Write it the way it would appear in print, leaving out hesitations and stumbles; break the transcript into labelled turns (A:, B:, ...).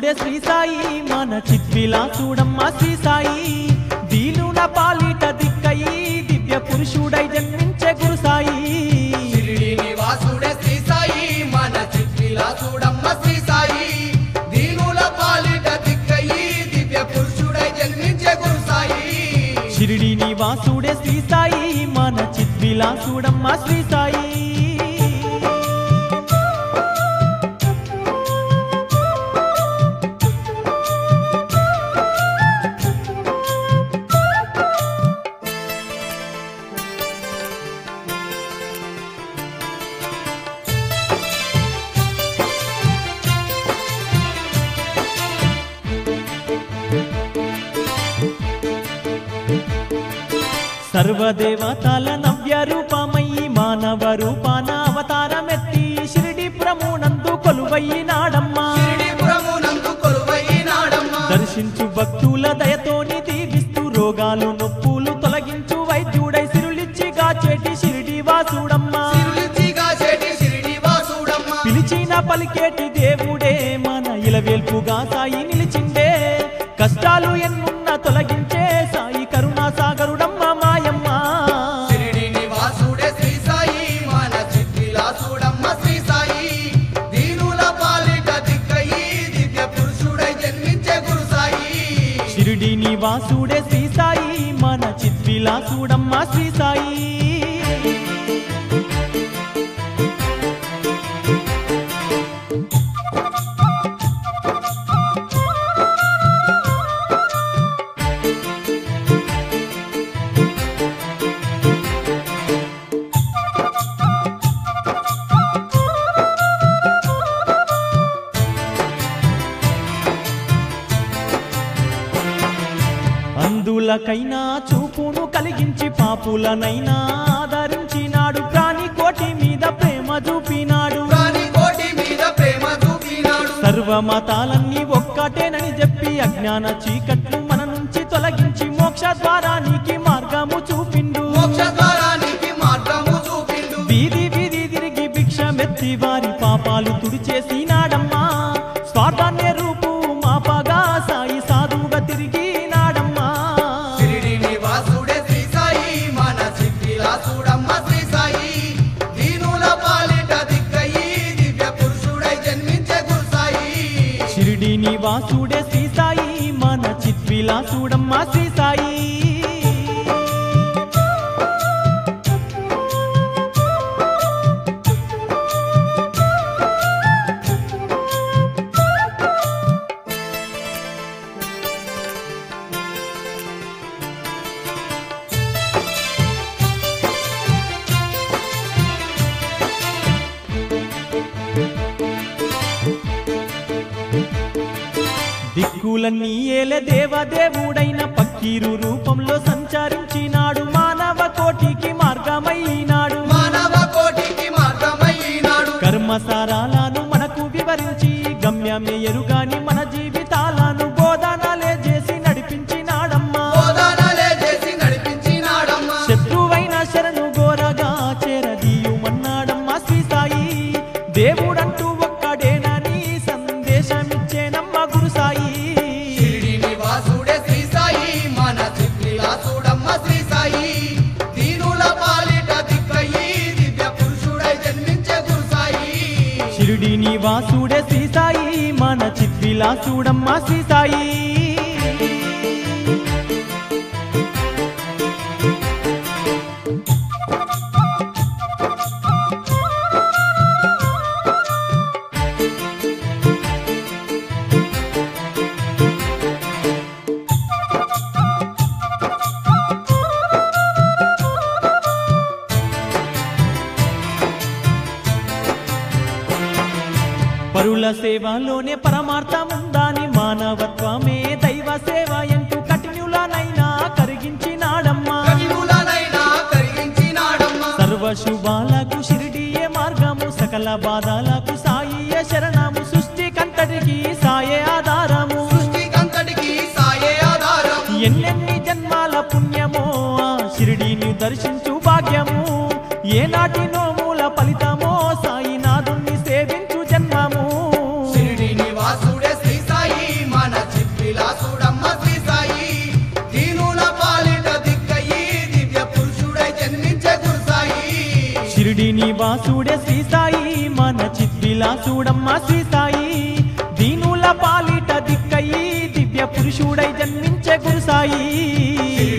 A: వాసుడే శ్రీ సాయి మన చిద్విలాసుడమ్మ శ్రీ సాయి దీనుల పాలిట దిక్కయి దివ్య పురుషుడై జన్మించే గురు సాయి
B: షిరిడి నివాసుడే శ్రీ సాయి మన చిద్విలాసుడమ్మ శ్రీ సాయి దీనుల పాలిట దిక్కయి దివ్య పురుషుడై జన్మించే గురు సాయి
A: షిరిడి నివాసుడే శ్రీ సాయి మన చిద్విలాసుడమ్మ శ్రీ సాయి సర్వదేవతల నవ్య రూపమయ్యి మానవ రూపాన అవతారమెత్తి షిరిడి ప్రమునందు కొలువైనాడమ్మా దర్శించు భక్తుల దయతోని దీవిస్తూ రోగాలు నొప్పులు తొలగించు వైద్యుడై సిరులిచ్చి గాచేటి షిరిడి వాసుడమ్మా పిలిచిన పలికేటి దేవుడే మన ఇలవేల్పుగా సాయి నిలిచిండే కష్టాలు ఎన్నున్న తొలగించే సాయి కరుణా సాగరుడమ్మ మాయమ్మ
B: షిరిడి నివాసుడే శ్రీ సాయి మన చిద్విలాసుడమ్మ శ్రీ సాయి దీనుల పాలిట దిక్కయి దివ్య పురుషుడై జన్మించే గురు సాయి
A: షిరిడి నివాసుడే శ్రీ సాయి మన చిద్విలాసుడమ్మ శ్రీ సాయి అందులకైనా చూపును కలిగించి పాపులనైనా ఆదరించినాడు ప్రాణి కోటి మీద ప్రేమ చూపినాడు సర్వమతాలన్నీ ఒక్కటేనని చెప్పి అజ్ఞాన చీకట్లు మన నుంచి తొలగించి మోక్ష ద్వారానికి మార్గము చూపిండు వీధి వీధి తిరిగి భిక్షమెత్తి వారి పాపాలు తుడిచేసినాడమ్మా స్వార్థాన్య రూపు మాపగా సాయి సాధువుగా తిరిగి నివాసుడే శ్రీ సాయి మన చిద్విలాసుడమ్మ శ్రీ సాయి దిక్కులన్నీ ఏలే దేవదేవుడైన పక్కీరు రూపంలో సంచరించినాడు మానవ కోటికి మార్గమైనాడు కర్మసారాలను మనకు వివరించి గమ్యమే ఎరుగాని మన జీవితాలను బోధనలే చేసి నడిపించినాడమ్మా శత్రువైన శరణు గోరగా చేరదీయుమన్నాడమ్మా శ్రీ సాయి దేవుడంటూ ఒక్కడేనని సందేశమిచ్చేనమ్మ గురు సాయి
B: షిరిడి నివాసుడే శ్రీ సాయి మన చిద్విలాసుడమ్మ శ్రీ సాయి దీనుల పాలిట దిక్కయి దివ్య పురుషుడై జన్మించే గురు సాయి
A: షిరిడి నివాసుడే శ్రీ సాయి మన చిద్విలాసుడమ్మ శ్రీ సాయి పరుల సేవలోనే పరమార్థముందాని మానవత్వమే దైవ సేవ ఎంటూ కఠినులనైనా కరిగించినాడమ్మా సర్వ శుభాలకు షిరిడియే మార్గము సకల బాధలకు సాయియే శరణము సృష్టి కంతటికి సాయే ఆధారము ఎన్నెన్ని జన్మాల పుణ్యమో ఆ షిరిడిని దర్శించు భాగ్యము ఏనాటి నోముల ఫలితమో సాయినాథుణ్ణి సేవించు జన్మము
B: షిరిడి నివాసుడే శ్రీ సాయి
A: నివాసుడే శ్రీ సాయి మన చిద్విలాసుడమ్మ శ్రీ సాయి దీనుల పాలిట దిక్కయి దివ్య పురుషుడై జన్మించే గురు సాయి